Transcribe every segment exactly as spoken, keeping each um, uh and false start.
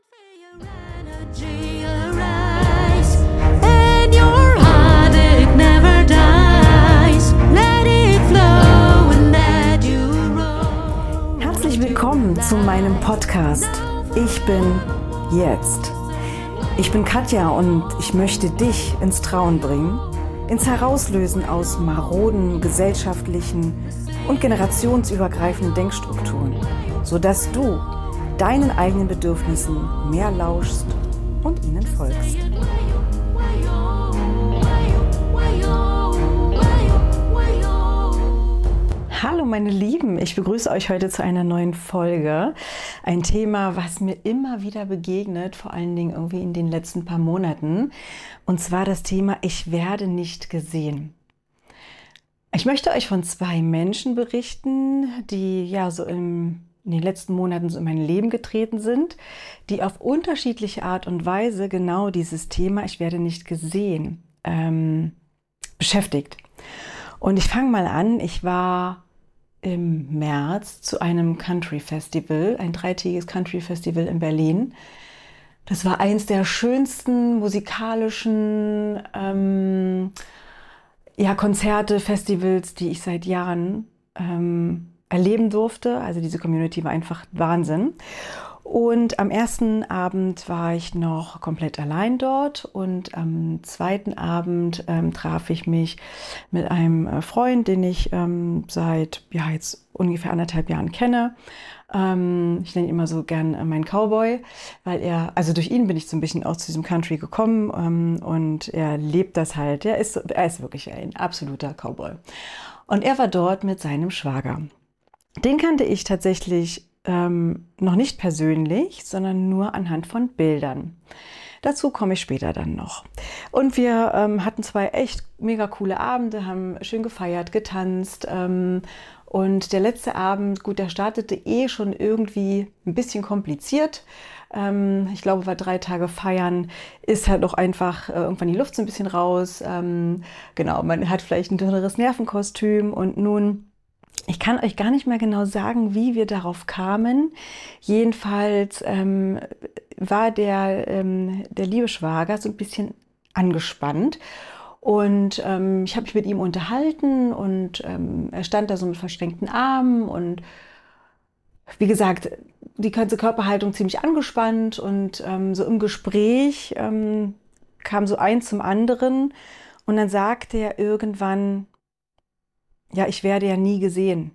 Herzlich willkommen zu meinem Podcast. Ich bin jetzt. Ich bin Katja und ich möchte dich ins Trauen bringen, ins Herauslösen aus maroden, gesellschaftlichen und generationsübergreifenden Denkstrukturen, sodass du deinen eigenen Bedürfnissen mehr lauschst und ihnen folgst. Hallo meine Lieben, ich begrüße euch heute zu einer neuen Folge. Ein Thema, was mir immer wieder begegnet, vor allen Dingen irgendwie in den letzten paar Monaten. Und zwar das Thema, ich werde nicht gesehen. Ich möchte euch von zwei Menschen berichten, die ja so im, in den letzten Monaten so in mein Leben getreten sind, die auf unterschiedliche Art und Weise genau dieses Thema, ich werde nicht gesehen, ähm, beschäftigt. Und ich fange mal an, ich war im März zu einem Country Festival, ein dreitägiges Country Festival in Berlin. Das war eins der schönsten musikalischen ähm, ja, Konzerte, Festivals, die ich seit Jahren ähm, erleben durfte. Also diese Community war einfach Wahnsinn. Und am ersten Abend war ich noch komplett allein dort und am zweiten Abend ähm, traf ich mich mit einem äh, Freund, den ich ähm, seit ja, jetzt ungefähr anderthalb Jahren kenne. Ähm, ich nenne ihn immer so gern äh, meinen Cowboy, weil er, also durch ihn bin ich so ein bisschen auch zu diesem Country gekommen ähm, und er lebt das halt. Er ist, er ist wirklich ein absoluter Cowboy. Und er war dort mit seinem Schwager. Den kannte ich tatsächlich Ähm, noch nicht persönlich, sondern nur anhand von Bildern. Dazu komme ich später dann noch. Und wir ähm, hatten zwei echt mega coole Abende, haben schön gefeiert, getanzt. Ähm, und der letzte Abend, gut, der startete eh schon irgendwie ein bisschen kompliziert. Ähm, ich glaube, bei drei Tage feiern ist halt auch einfach äh, irgendwann die Luft so ein bisschen raus. Ähm, genau, man hat vielleicht ein dünneres Nervenkostüm und nun... Ich kann euch gar nicht mehr genau sagen, wie wir darauf kamen. Jedenfalls ähm, war der, ähm, der liebe Schwager so ein bisschen angespannt. Und ähm, ich habe mich mit ihm unterhalten und ähm, er stand da so mit verschränkten Armen und wie gesagt, die ganze Körperhaltung ziemlich angespannt und ähm, so im Gespräch ähm, kam so eins zum anderen und dann sagte er irgendwann, ja, ich werde ja nie gesehen.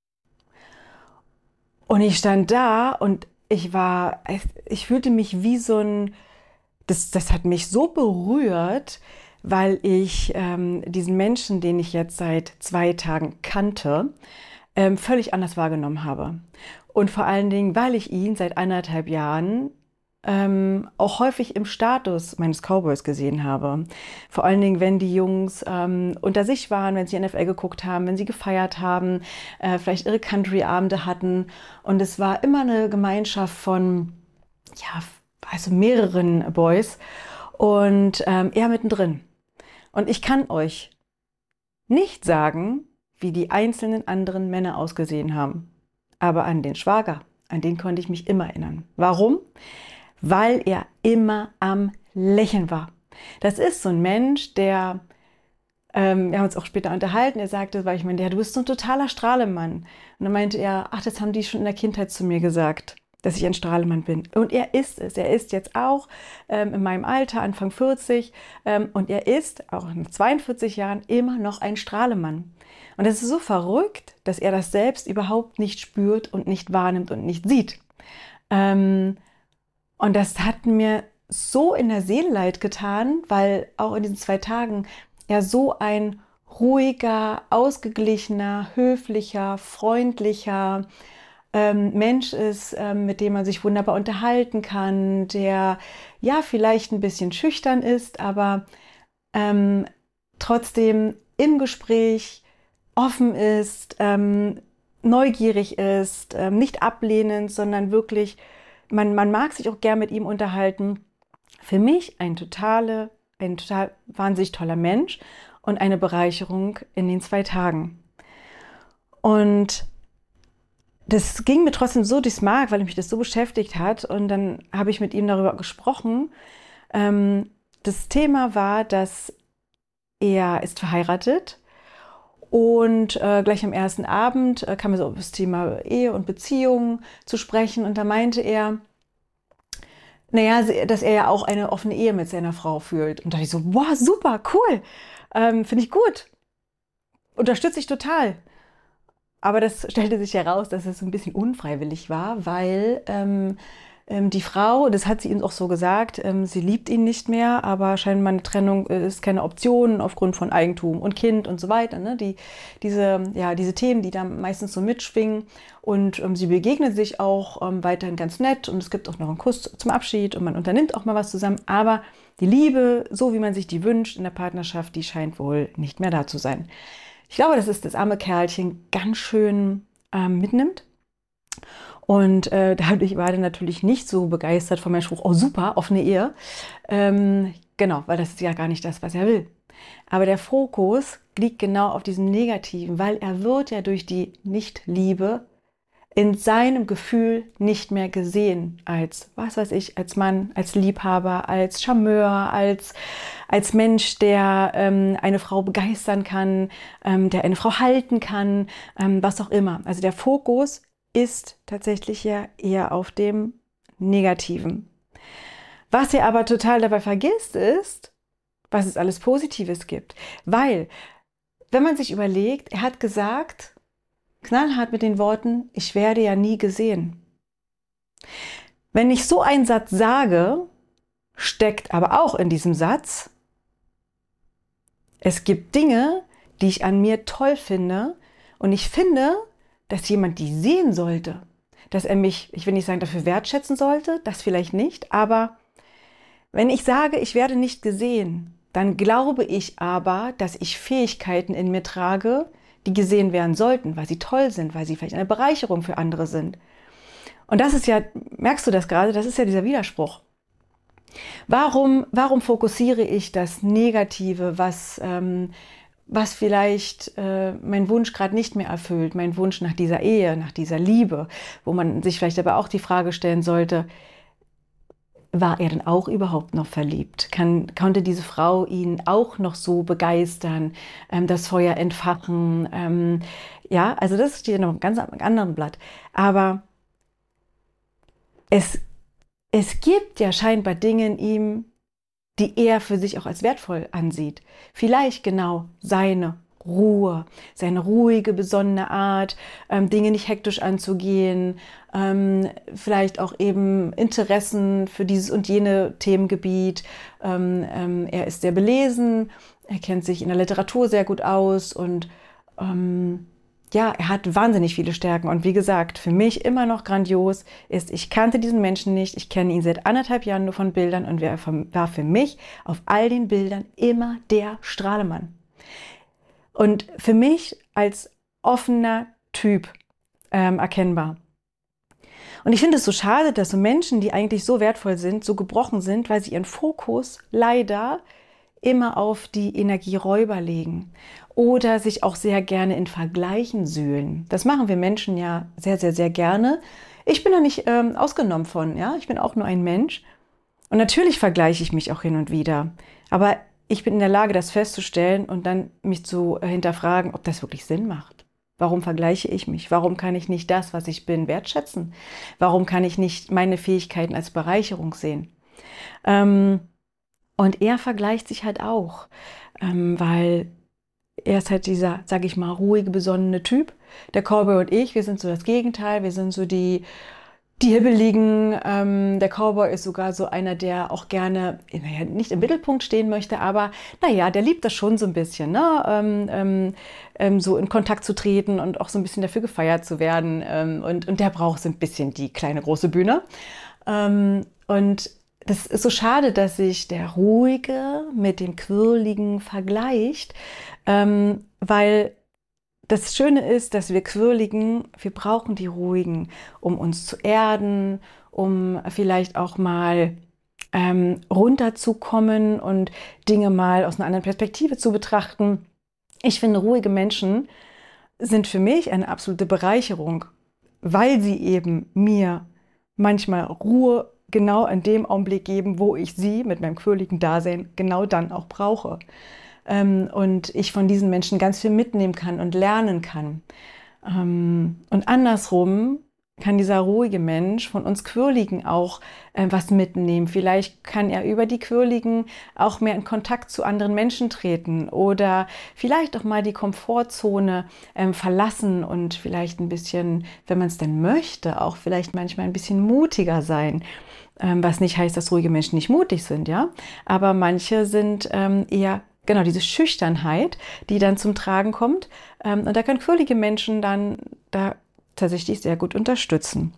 Und ich stand da und ich war, ich fühlte mich wie so ein, das, das hat mich so berührt, weil ich ähm, diesen Menschen, den ich jetzt seit zwei Tagen kannte, ähm, völlig anders wahrgenommen habe. Und vor allen Dingen, weil ich ihn seit anderthalb Jahren ähm, auch häufig im Status meines Cowboys gesehen habe. Vor allen Dingen, wenn die Jungs ähm, unter sich waren, wenn sie N F L geguckt haben, wenn sie gefeiert haben, äh, vielleicht ihre Country-Abende hatten. Und es war immer eine Gemeinschaft von, ja, also mehreren Boys und ähm, er mittendrin. Und ich kann euch nicht sagen, wie die einzelnen anderen Männer ausgesehen haben. Aber an den Schwager, an den konnte ich mich immer erinnern. Warum? Weil er immer am Lächeln war. Das ist so ein Mensch, der, ähm, wir haben uns auch später unterhalten, er sagte, weil ich meinte, ja, du bist so ein totaler Strahlemann. Und dann meinte er, ach, das haben die schon in der Kindheit zu mir gesagt, dass ich ein Strahlemann bin. Und er ist es. Er ist jetzt auch ähm, in meinem Alter, Anfang vierzig, ähm, und er ist auch in zweiundvierzig Jahren immer noch ein Strahlemann. Und es ist so verrückt, dass er das selbst überhaupt nicht spürt und nicht wahrnimmt und nicht sieht. Ähm, Und das hat mir so in der Seele leid getan, weil auch in diesen zwei Tagen er so ein ruhiger, ausgeglichener, höflicher, freundlicher ähm, Mensch ist, ähm, mit dem man sich wunderbar unterhalten kann, der ja vielleicht ein bisschen schüchtern ist, aber ähm, trotzdem im Gespräch offen ist, ähm, neugierig ist, ähm, nicht ablehnend, sondern wirklich Man, man mag sich auch gern mit ihm unterhalten. Für mich ein, totale, ein total wahnsinnig toller Mensch und eine Bereicherung in den zwei Tagen. Und das ging mir trotzdem so durchs Mark, weil mich das so beschäftigt hat. Und dann habe ich mit ihm darüber gesprochen. Ähm, das Thema war, dass er ist verheiratet und äh, gleich am ersten Abend äh, kam er so auf das Thema Ehe und Beziehung zu sprechen. Und da meinte er, naja, dass er ja auch eine offene Ehe mit seiner Frau führt. Und da dachte ich so, wow, super, cool, ähm, finde ich gut, unterstütze ich total. Aber das stellte sich heraus, dass es ein bisschen unfreiwillig war, weil ähm, ähm, die Frau, das hat sie ihm auch so gesagt, ähm, sie liebt ihn nicht mehr, aber scheinbar eine Trennung äh, ist keine Option aufgrund von Eigentum und Kind und so weiter. Ne? Die, diese, ja, diese Themen, die da meistens so mitschwingen. Und ähm, sie begegnen sich auch ähm, weiterhin ganz nett und es gibt auch noch einen Kuss zum Abschied und man unternimmt auch mal was zusammen. Aber die Liebe, so wie man sich die wünscht in der Partnerschaft, die scheint wohl nicht mehr da zu sein. Ich glaube, dass es das arme Kerlchen ganz schön ähm, mitnimmt. Und äh, dadurch war er natürlich nicht so begeistert von meinem Spruch, oh super, offene Ehe. Ähm, genau, weil das ist ja gar nicht das, was er will. Aber der Fokus liegt genau auf diesem Negativen, weil er wird ja durch die Nichtliebe in seinem Gefühl nicht mehr gesehen als, was weiß ich, als Mann, als Liebhaber, als Charmeur, als, als Mensch, der ähm, eine Frau begeistern kann, ähm, der eine Frau halten kann, ähm, was auch immer. Also der Fokus ist tatsächlich ja eher auf dem Negativen. Was er aber total dabei vergisst, ist, was es alles Positives gibt. Weil, wenn man sich überlegt, er hat gesagt, knallhart mit den Worten, ich werde ja nie gesehen. Wenn ich so einen Satz sage, steckt aber auch in diesem Satz, es gibt Dinge, die ich an mir toll finde und ich finde, dass jemand die sehen sollte. Dass er mich, ich will nicht sagen, dafür wertschätzen sollte, das vielleicht nicht, aber wenn ich sage, ich werde nicht gesehen, dann glaube ich aber, dass ich Fähigkeiten in mir trage, die gesehen werden sollten, weil sie toll sind, weil sie vielleicht eine Bereicherung für andere sind. Und das ist ja, merkst du das gerade, das ist ja dieser Widerspruch. Warum, warum fokussiere ich das Negative, was, ähm, was vielleicht äh, mein Wunsch gerade nicht mehr erfüllt, mein Wunsch nach dieser Ehe, nach dieser Liebe, wo man sich vielleicht aber auch die Frage stellen sollte, war er denn auch überhaupt noch verliebt? Kann, konnte diese Frau ihn auch noch so begeistern, ähm, das Feuer entfachen? Ähm, ja, also das steht noch ein ganz anderen Blatt. Aber es, es gibt ja scheinbar Dinge in ihm, die er für sich auch als wertvoll ansieht. Vielleicht genau seine Ruhe, seine ruhige, besonnene Art, ähm, Dinge nicht hektisch anzugehen, ähm, vielleicht auch eben Interessen für dieses und jene Themengebiet. Ähm, ähm, er ist sehr belesen, er kennt sich in der Literatur sehr gut aus und ähm, ja, er hat wahnsinnig viele Stärken. Und wie gesagt, für mich immer noch grandios ist, ich kannte diesen Menschen nicht, ich kenne ihn seit anderthalb Jahren nur von Bildern und er war für mich auf all den Bildern immer der Strahlemann. Und für mich als offener Typ ähm, erkennbar. Und ich finde es so schade, dass so Menschen, die eigentlich so wertvoll sind, so gebrochen sind, weil sie ihren Fokus leider immer auf die Energieräuber legen oder sich auch sehr gerne in Vergleichen suhlen. Das machen wir Menschen ja sehr, sehr, sehr gerne. Ich bin da nicht ähm, ausgenommen von, ja, ich bin auch nur ein Mensch. Und natürlich vergleiche ich mich auch hin und wieder. Aber ich bin in der Lage, das festzustellen und dann mich zu hinterfragen, ob das wirklich Sinn macht. Warum vergleiche ich mich? Warum kann ich nicht das, was ich bin, wertschätzen? Warum kann ich nicht meine Fähigkeiten als Bereicherung sehen? Ähm, und er vergleicht sich halt auch, ähm, weil er ist halt dieser, sage ich mal, ruhige, besonnene Typ. Der Cowboy und ich, wir sind so das Gegenteil. Wir sind so die Die Hibbeligen, ähm, der Cowboy ist sogar so einer, der auch gerne, naja, nicht im Mittelpunkt stehen möchte, aber naja, der liebt das schon so ein bisschen, ne? Ähm, ähm, ähm, so in Kontakt zu treten und auch so ein bisschen dafür gefeiert zu werden. Ähm, und, und der braucht so ein bisschen die kleine große Bühne. Ähm, und das ist so schade, dass sich der Ruhige mit dem Quirligen vergleicht, ähm, weil das Schöne ist, dass wir Quirligen, wir brauchen die Ruhigen, um uns zu erden, um vielleicht auch mal ähm, runterzukommen und Dinge mal aus einer anderen Perspektive zu betrachten. Ich finde, ruhige Menschen sind für mich eine absolute Bereicherung. weil sie eben mir manchmal Ruhe genau in dem Augenblick geben, wo ich sie mit meinem quirligen Dasein genau dann auch brauche. Ähm, und ich von diesen Menschen ganz viel mitnehmen kann und lernen kann. Ähm, und andersrum kann dieser ruhige Mensch von uns Quirligen auch äh, was mitnehmen. Vielleicht kann er über die Quirligen auch mehr in Kontakt zu anderen Menschen treten oder vielleicht auch mal die Komfortzone ähm, verlassen und vielleicht ein bisschen, wenn man es denn möchte, auch vielleicht manchmal ein bisschen mutiger sein. Ähm, was nicht heißt, dass ruhige Menschen nicht mutig sind, ja. Aber manche sind ähm, eher genau diese Schüchternheit, die dann zum Tragen kommt. Ähm, und da können quirlige Menschen dann da tatsächlich sehr gut unterstützen.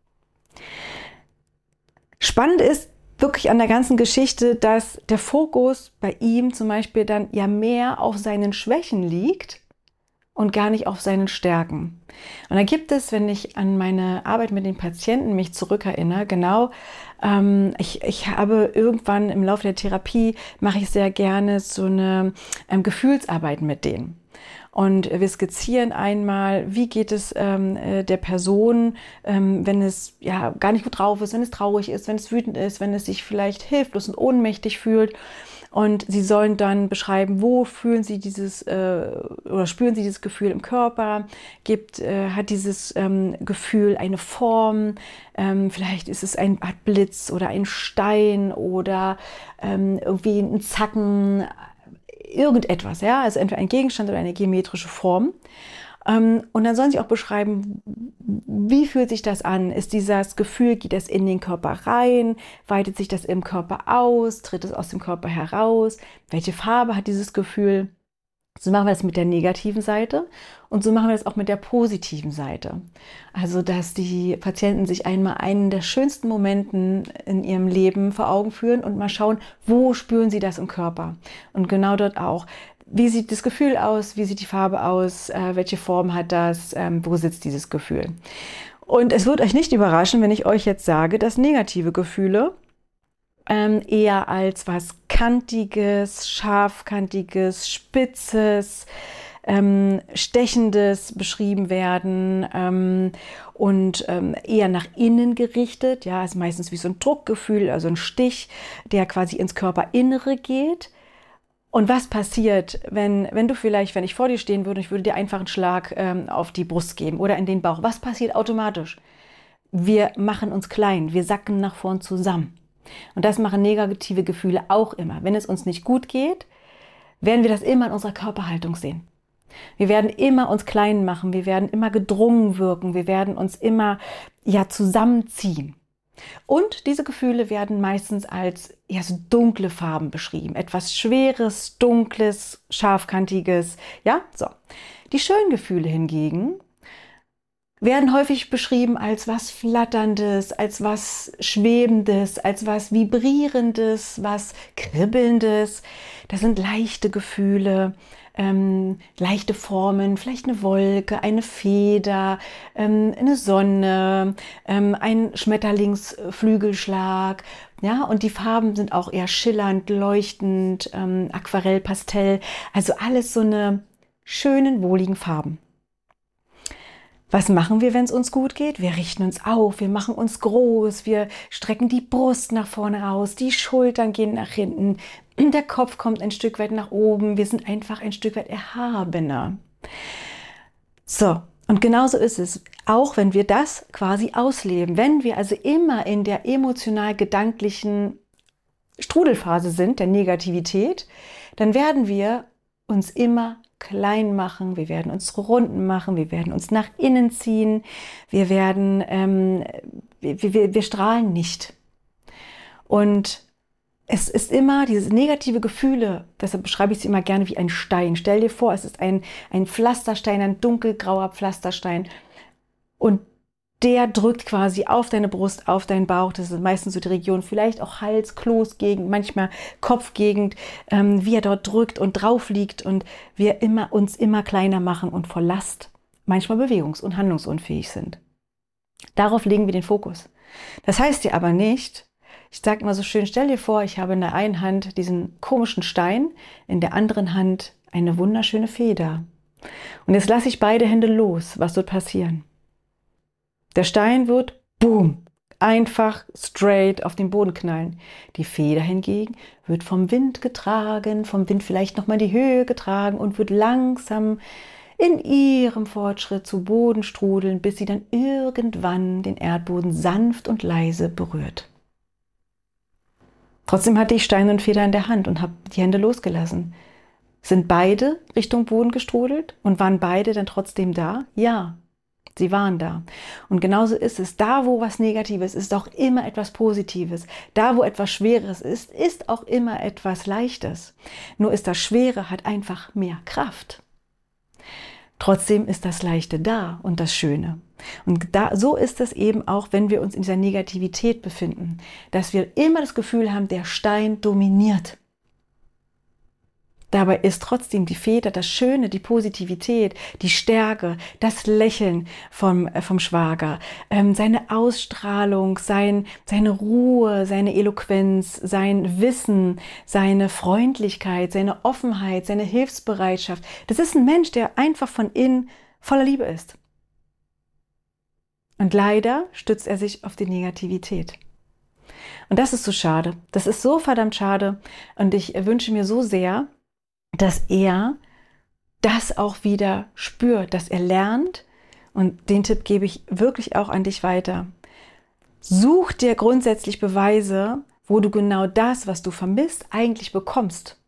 Spannend ist wirklich an der ganzen Geschichte, dass der Fokus bei ihm zum Beispiel dann ja mehr auf seinen Schwächen liegt und gar nicht auf seinen Stärken. Und da gibt es, wenn ich an meine Arbeit mit den Patienten mich zurückerinnere, genau, ähm, ich, ich habe irgendwann im Laufe der Therapie, mache ich sehr gerne so eine ähm, Gefühlsarbeit mit denen. Und wir skizzieren einmal, wie geht es ähm, der Person, ähm, wenn es ja gar nicht gut drauf ist, wenn es traurig ist, wenn es wütend ist, wenn es sich vielleicht hilflos und ohnmächtig fühlt. Und sie sollen dann beschreiben, wo fühlen sie dieses äh, oder spüren sie dieses Gefühl im Körper, gibt, äh, hat dieses ähm, Gefühl eine Form, ähm, vielleicht ist es ein Art Blitz oder ein Stein oder ähm, irgendwie ein Zacken, irgendetwas, ja, also entweder ein Gegenstand oder eine geometrische Form. Ähm, und dann sollen sie auch beschreiben, wie fühlt sich das an? Ist dieses Gefühl, geht es in den Körper rein? Weitet sich das im Körper aus? Tritt es aus dem Körper heraus? Welche Farbe hat dieses Gefühl? So machen wir das mit der negativen Seite und so machen wir das auch mit der positiven Seite. Also, dass die Patienten sich einmal einen der schönsten Momenten in ihrem Leben vor Augen führen und mal schauen, wo spüren sie das im Körper? Und genau dort auch. Wie sieht das Gefühl aus? Wie sieht die Farbe aus? Äh, welche Form hat das? Ähm, wo sitzt dieses Gefühl? Und es wird euch nicht überraschen, wenn ich euch jetzt sage, dass negative Gefühle ähm, eher als was Kantiges, Scharfkantiges, Spitzes, ähm, Stechendes beschrieben werden ähm, und ähm, eher nach innen gerichtet. Ja, ist meistens wie so ein Druckgefühl, also ein Stich, der quasi ins Körperinnere geht. Und was passiert, wenn, wenn du vielleicht, wenn ich vor dir stehen würde, ich würde dir einfach einen Schlag ähm, auf die Brust geben oder in den Bauch. Was passiert automatisch? Wir machen uns klein, wir sacken nach vorn zusammen. Und das machen negative Gefühle auch immer. Wenn es uns nicht gut geht, werden wir das immer in unserer Körperhaltung sehen. Wir werden immer uns klein machen, wir werden immer gedrungen wirken, wir werden uns immer ja zusammenziehen. Und diese Gefühle werden meistens als ja, so dunkle Farben beschrieben. Etwas Schweres, Dunkles, Scharfkantiges. Ja, so. Die schönen Gefühle hingegen werden häufig beschrieben als was Flatterndes, als was Schwebendes, als was Vibrierendes, was Kribbelndes. Das sind leichte Gefühle, ähm, leichte Formen, vielleicht eine Wolke, eine Feder, ähm, eine Sonne, ähm, ein Schmetterlingsflügelschlag. Ja, und die Farben sind auch eher schillernd, leuchtend, ähm, Aquarell, Pastell. Also alles so eine schönen, wohligen Farben. Was machen wir, wenn es uns gut geht? Wir richten uns auf, wir machen uns groß, wir strecken die Brust nach vorne raus, die Schultern gehen nach hinten, der Kopf kommt ein Stück weit nach oben, wir sind einfach ein Stück weit erhabener. So, und genauso ist es, auch wenn wir das quasi ausleben. Wenn wir also immer in der emotional-gedanklichen Strudelphase sind, der Negativität, dann werden wir uns immer klein machen, wir werden uns runden machen, wir werden uns nach innen ziehen, wir werden, ähm, wir, wir, wir strahlen nicht. Und es ist immer diese negative Gefühle, deshalb beschreibe ich sie immer gerne wie ein Stein. Stell dir vor, es ist ein, ein Pflasterstein, ein dunkelgrauer Pflasterstein und der drückt quasi auf deine Brust, auf deinen Bauch. Das ist meistens so die Region, vielleicht auch Hals, Kloßgegend, manchmal Kopfgegend, ähm, wie er dort drückt und drauf liegt und wir immer, uns immer kleiner machen und vor Last manchmal bewegungs- und handlungsunfähig sind. Darauf legen wir den Fokus. Das heißt ja aber nicht, ich sage immer so schön, stell dir vor, ich habe in der einen Hand diesen komischen Stein, in der anderen Hand eine wunderschöne Feder. Und jetzt lasse ich beide Hände los. Was wird passieren? Der Stein wird, boom, einfach straight auf den Boden knallen. Die Feder hingegen wird vom Wind getragen, vom Wind vielleicht nochmal in die Höhe getragen und wird langsam in ihrem Fortschritt zu Boden strudeln, bis sie dann irgendwann den Erdboden sanft und leise berührt. Trotzdem hatte ich Stein und Feder in der Hand und habe die Hände losgelassen. Sind beide Richtung Boden gestrudelt und waren beide dann trotzdem da? Ja, sie waren da. Und genauso ist es. Da, wo was Negatives ist, ist auch immer etwas Positives. Da, wo etwas Schweres ist, ist auch immer etwas Leichtes. Nur ist das Schwere, hat einfach mehr Kraft. Trotzdem ist das Leichte da und das Schöne. Und da, so ist es eben auch, wenn wir uns in dieser Negativität befinden, dass wir immer das Gefühl haben, der Stein dominiert. Dabei ist trotzdem die Feder, das Schöne, die Positivität, die Stärke, das Lächeln vom, äh, vom Schwager, ähm, seine Ausstrahlung, sein, seine Ruhe, seine Eloquenz, sein Wissen, seine Freundlichkeit, seine Offenheit, seine Hilfsbereitschaft. Das ist ein Mensch, der einfach von innen voller Liebe ist. Und leider stützt er sich auf die Negativität. Und das ist so schade. Das ist so verdammt schade. Und ich wünsche mir so sehr, dass er das auch wieder spürt, dass er lernt, und den Tipp gebe ich wirklich auch an dich weiter. Such dir grundsätzlich Beweise, wo du genau das, was du vermisst, eigentlich bekommst.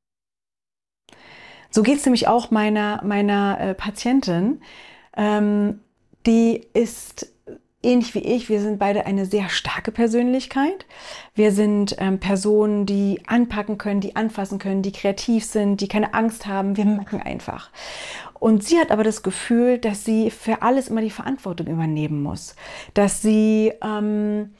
So geht es nämlich auch meiner, meiner äh, Patientin, ähm, die ist ähnlich wie ich, wir sind beide eine sehr starke Persönlichkeit. Wir sind ähm, Personen, die anpacken können, die anfassen können, die kreativ sind, die keine Angst haben. Wir machen einfach. Und sie hat aber das Gefühl, dass sie für alles immer die Verantwortung übernehmen muss. Dass sie, ähm,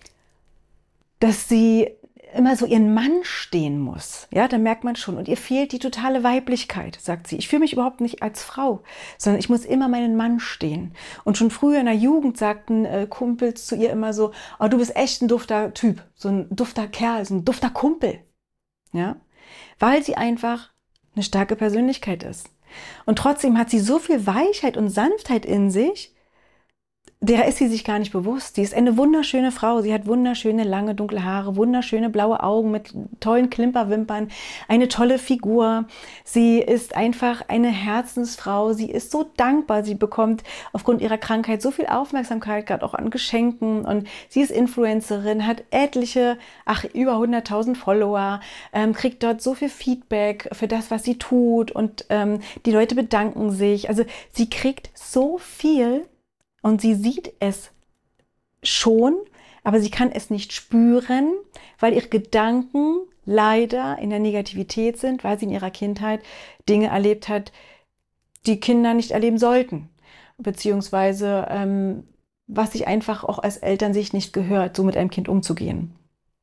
dass sie immer so ihren Mann stehen muss. Ja, da merkt man schon. Und ihr fehlt die totale Weiblichkeit, sagt sie. Ich fühle mich überhaupt nicht als Frau, sondern ich muss immer meinen Mann stehen. Und schon früher in der Jugend sagten äh, Kumpels zu ihr immer so, oh, du bist echt ein dufter Typ, so ein dufter Kerl, so ein dufter Kumpel. Ja, weil sie einfach eine starke Persönlichkeit ist. Und trotzdem hat sie so viel Weichheit und Sanftheit in sich, der ist sie sich gar nicht bewusst. Sie ist eine wunderschöne Frau. Sie hat wunderschöne, lange, dunkle Haare, wunderschöne blaue Augen mit tollen Klimperwimpern, eine tolle Figur. Sie ist einfach eine Herzensfrau. Sie ist so dankbar. Sie bekommt aufgrund ihrer Krankheit so viel Aufmerksamkeit, gerade auch an Geschenken. Und sie ist Influencerin, hat etliche, ach, über hunderttausend Follower, ähm, kriegt dort so viel Feedback für das, was sie tut. Und ähm, die Leute bedanken sich. Also sie kriegt so viel. Und sie sieht es schon, aber sie kann es nicht spüren, weil ihre Gedanken leider in der Negativität sind, weil sie in ihrer Kindheit Dinge erlebt hat, die Kinder nicht erleben sollten. Beziehungsweise ähm, was sich einfach auch als Elternsicht nicht gehört, so mit einem Kind umzugehen.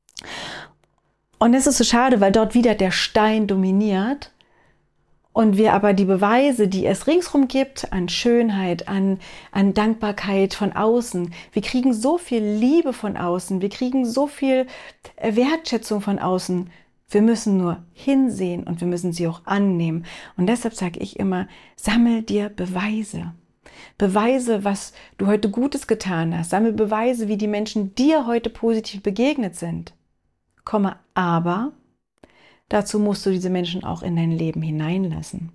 Und es ist so schade, weil dort wieder der Stein dominiert. Und wir aber die Beweise, die es ringsherum gibt, an Schönheit, an, an Dankbarkeit von außen, wir kriegen so viel Liebe von außen, wir kriegen so viel Wertschätzung von außen. Wir müssen nur hinsehen und wir müssen sie auch annehmen. Und deshalb sage ich immer, sammel dir Beweise. Beweise, was du heute Gutes getan hast. Sammel Beweise, wie die Menschen dir heute positiv begegnet sind. Komme aber... Dazu musst du diese Menschen auch in dein Leben hineinlassen.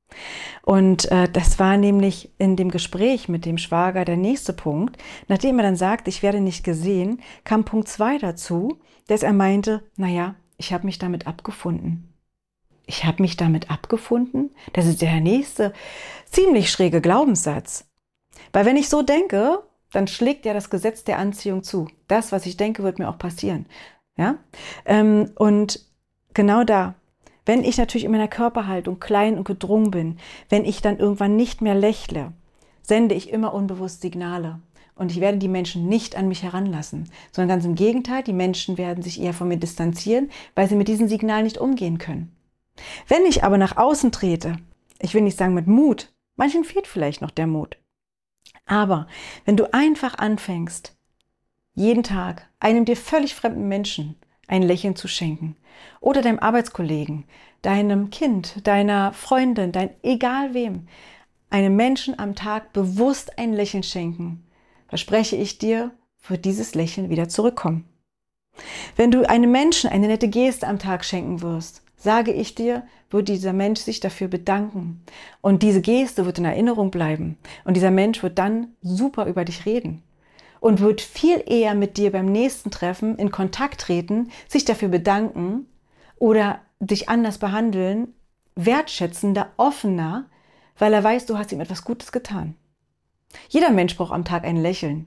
Und äh, das war nämlich in dem Gespräch mit dem Schwager der nächste Punkt. Nachdem er dann sagt, ich werde nicht gesehen, kam Punkt zwei dazu, dass er meinte, naja, ich habe mich damit abgefunden. Ich habe mich damit abgefunden? Das ist der nächste ziemlich schräge Glaubenssatz. Weil wenn ich so denke, dann schlägt ja das Gesetz der Anziehung zu. Das, was ich denke, wird mir auch passieren. Ja? Ähm, und genau da, wenn ich natürlich in meiner Körperhaltung klein und gedrungen bin, wenn ich dann irgendwann nicht mehr lächle, sende ich immer unbewusst Signale. Und ich werde die Menschen nicht an mich heranlassen, sondern ganz im Gegenteil, die Menschen werden sich eher von mir distanzieren, weil sie mit diesen Signalen nicht umgehen können. Wenn ich aber nach außen trete, ich will nicht sagen mit Mut, manchen fehlt vielleicht noch der Mut, aber wenn du einfach anfängst, jeden Tag einem dir völlig fremden Menschen ein Lächeln zu schenken oder deinem Arbeitskollegen, deinem Kind, deiner Freundin, dein egal wem, einem Menschen am Tag bewusst ein Lächeln schenken, verspreche ich dir, wird dieses Lächeln wieder zurückkommen. Wenn du einem Menschen eine nette Geste am Tag schenken wirst, sage ich dir, wird dieser Mensch sich dafür bedanken. Und diese Geste wird in Erinnerung bleiben. Und dieser Mensch wird dann super über dich reden. Und wird viel eher mit dir beim nächsten Treffen in Kontakt treten, sich dafür bedanken oder dich anders behandeln, wertschätzender, offener, weil er weiß, du hast ihm etwas Gutes getan. Jeder Mensch braucht am Tag ein Lächeln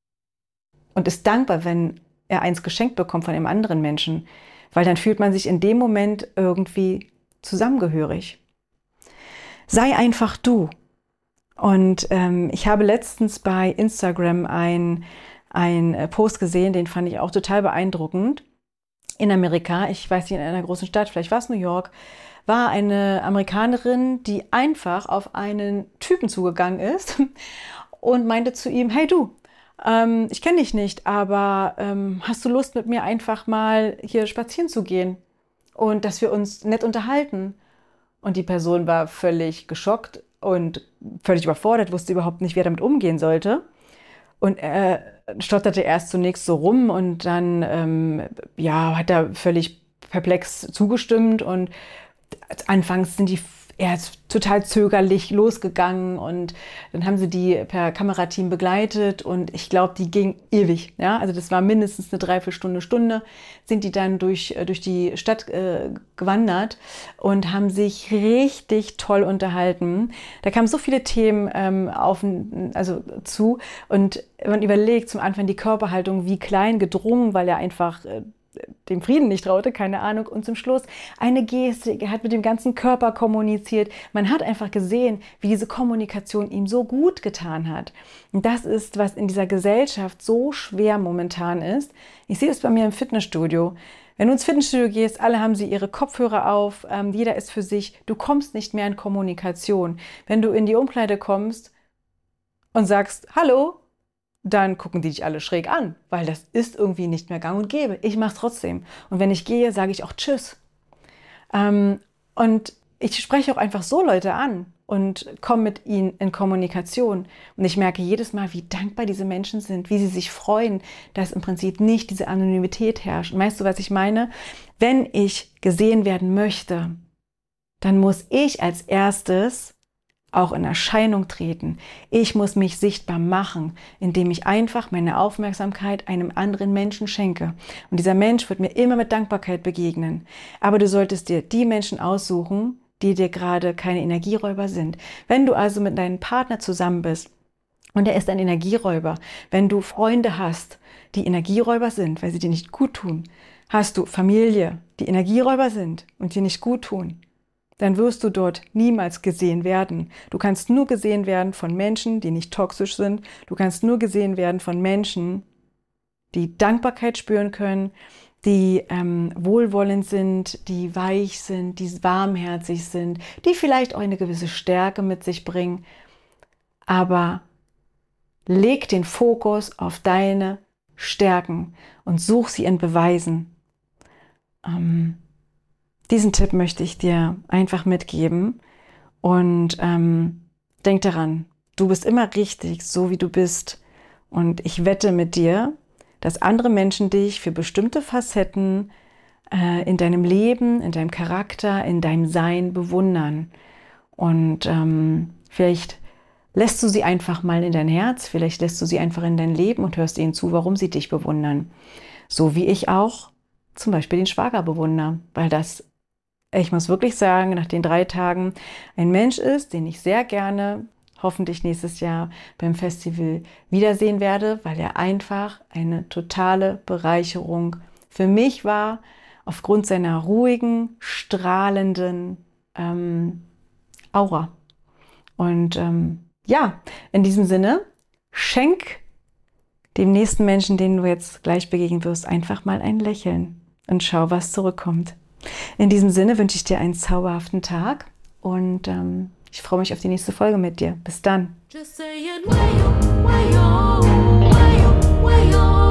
und ist dankbar, wenn er eins geschenkt bekommt von einem anderen Menschen, weil dann fühlt man sich in dem Moment irgendwie zusammengehörig. Sei einfach du. Und ähm, ich habe letztens bei Instagram ein, ein Post gesehen, den fand ich auch total beeindruckend. In Amerika, ich weiß nicht, in einer großen Stadt, vielleicht war es New York, war eine Amerikanerin, die einfach auf einen Typen zugegangen ist und meinte zu ihm, hey du, ähm, ich kenne dich nicht, aber ähm, hast du Lust mit mir einfach mal hier spazieren zu gehen und dass wir uns nett unterhalten? Und die Person war völlig geschockt und völlig überfordert, wusste überhaupt nicht, wie er damit umgehen sollte. Und er stotterte erst zunächst so rum und dann ähm, ja, hat er völlig perplex zugestimmt. Und anfangs sind die er ist total zögerlich losgegangen und dann haben sie die per Kamerateam begleitet und ich glaube, die ging ewig. Ja? Also das war mindestens eine Dreiviertelstunde, Stunde, sind die dann durch, durch die Stadt äh, gewandert und haben sich richtig toll unterhalten. Da kamen so viele Themen ähm, auf, also zu und man überlegt zum Anfang die Körperhaltung, wie klein gedrungen, weil er einfach äh, dem Frieden nicht traute, keine Ahnung. Und zum Schluss eine Gestik, er hat mit dem ganzen Körper kommuniziert. Man hat einfach gesehen, wie diese Kommunikation ihm so gut getan hat. Und das ist, was in dieser Gesellschaft so schwer momentan ist. Ich sehe es bei mir im Fitnessstudio. Wenn du ins Fitnessstudio gehst, alle haben sie ihre Kopfhörer auf, ähm, jeder ist für sich. Du kommst nicht mehr in Kommunikation. Wenn du in die Umkleide kommst und sagst, hallo, dann gucken die dich alle schräg an, weil das ist irgendwie nicht mehr gang und gäbe. Ich mache es trotzdem. Und wenn ich gehe, sage ich auch Tschüss. Ähm, und ich spreche auch einfach so Leute an und komme mit ihnen in Kommunikation. Und ich merke jedes Mal, wie dankbar diese Menschen sind, wie sie sich freuen, dass im Prinzip nicht diese Anonymität herrscht. Und weißt du, was ich meine? Wenn ich gesehen werden möchte, dann muss ich als erstes auch in Erscheinung treten. Ich muss mich sichtbar machen, indem ich einfach meine Aufmerksamkeit einem anderen Menschen schenke. Und dieser Mensch wird mir immer mit Dankbarkeit begegnen. Aber du solltest dir die Menschen aussuchen, die dir gerade keine Energieräuber sind. Wenn du also mit deinem Partner zusammen bist und er ist ein Energieräuber, wenn du Freunde hast, die Energieräuber sind, weil sie dir nicht gut tun, hast du Familie, die Energieräuber sind und dir nicht gut tun, dann wirst du dort niemals gesehen werden. Du kannst nur gesehen werden von Menschen, die nicht toxisch sind. Du kannst nur gesehen werden von Menschen, die Dankbarkeit spüren können, die ähm, wohlwollend sind, die weich sind, die warmherzig sind, die vielleicht auch eine gewisse Stärke mit sich bringen. Aber leg den Fokus auf deine Stärken und such sie in Beweisen. Ähm, Diesen Tipp möchte ich dir einfach mitgeben und ähm, denk daran, du bist immer richtig, so wie du bist. Und ich wette mit dir, dass andere Menschen dich für bestimmte Facetten äh, in deinem Leben, in deinem Charakter, in deinem Sein bewundern. Und ähm, vielleicht lässt du sie einfach mal in dein Herz, vielleicht lässt du sie einfach in dein Leben und hörst ihnen zu, warum sie dich bewundern. So wie ich auch zum Beispiel den Schwager bewundere, weil das, ich muss wirklich sagen, nach den drei Tagen ein Mensch ist, den ich sehr gerne hoffentlich nächstes Jahr beim Festival wiedersehen werde, weil er einfach eine totale Bereicherung für mich war, aufgrund seiner ruhigen, strahlenden ähm, Aura. Und ähm, ja, in diesem Sinne, schenk dem nächsten Menschen, den du jetzt gleich begegnen wirst, einfach mal ein Lächeln und schau, was zurückkommt. In diesem Sinne wünsche ich dir einen zauberhaften Tag und ähm, ich freue mich auf die nächste Folge mit dir. Bis dann. Just saying, way, way, way, way, way,